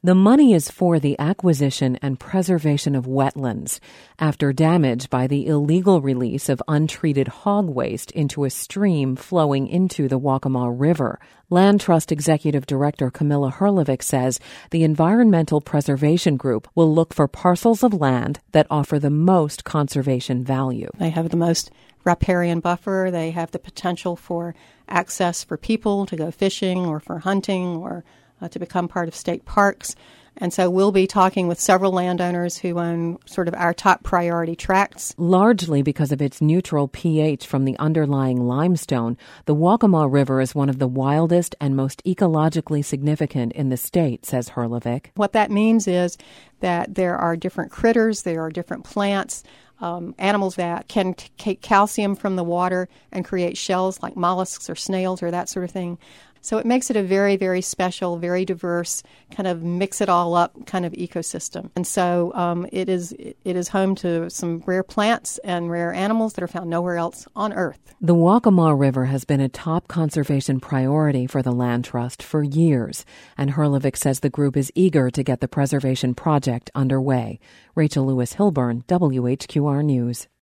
The money is for the acquisition and preservation of wetlands after damage by the illegal release of untreated hog waste into a stream flowing into the Waccamaw River. Land Trust Executive Director Camilla Herlevik says the Environmental Preservation Group will look for parcels of land that offer the most conservation value. They have the most riparian buffer. They have the potential for access for people to go fishing or for hunting or to become part of state parks. And so we'll be talking with several landowners who own sort of our top priority tracts. Largely because of its neutral pH from the underlying limestone, the Waccamaw River is one of the wildest and most ecologically significant in the state, says Herlevik. What that means is that there are different critters, there are different plants, animals that can take calcium from the water and create shells like mollusks or snails or that sort of thing. So it makes it a very, very special, very diverse, kind of mix it all up kind of ecosystem. And so it is home to some rare plants and rare animals that are found nowhere else on Earth. The Waccamaw River has been a top conservation priority for the Land Trust for years, and Herlevik says the group is eager to get the preservation project underway. Rachel Lewis Hilburn, WHQR News.